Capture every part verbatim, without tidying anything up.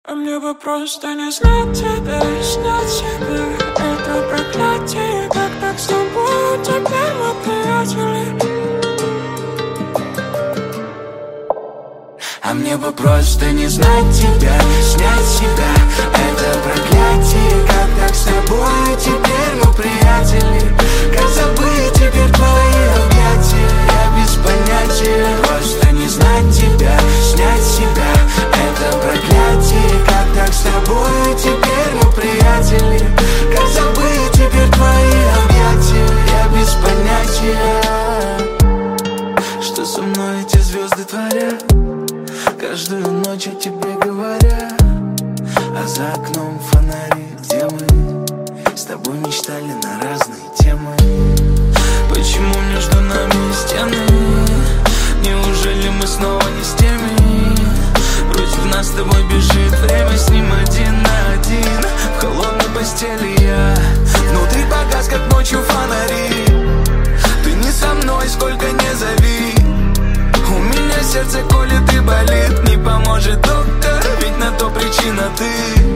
А мне бы просто не знать тебя и снять себя. Это проклятие, как так с тобой, теперь мы приятели. А мне бы просто не знать тебя, снять себя. Это проклятие, как так с тобой, теперь мы приятели. Как забыть теперь твои объятия, я без понятия. Просто не знать тебя, снять себя. Это проклятие, как так с тобой, теперь мы приятели. Как забыть теперь твои объятия, я без понятия. Что со мной эти звезды творят? Каждую ночь о тебе говоря, а за окном фонари, где мы с тобой мечтали на разные темы. Почему между нами стены? Неужели мы снова не с теми? Против нас с тобой бежит время, с ним один на один. В холодной постели я, внутри погас, как ночью фонари. Ты не со мной, сколько не зови. У меня сердце колет и болит, не поможет доктор, ведь на то причина ты.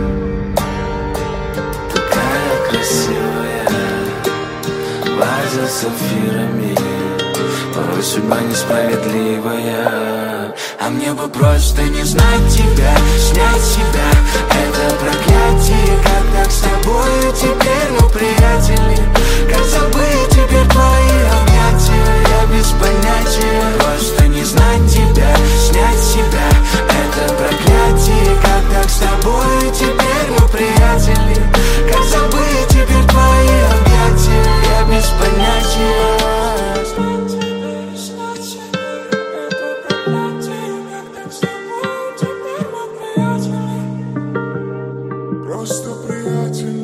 Такая красивая, ваза с сапфирами, порой судьба несправедливая. А мне бы просто не знать тебя, снять себя. Это проклятие, как так с тобой, теперь мы приятели. Как забыть теперь твои объятия, я без понятия. Просто не знать тебя, снять себя. Это проклятие, как так с тобой, теперь мы приятели. Как забыть теперь твои объятия, я без понятия. Просто приятель.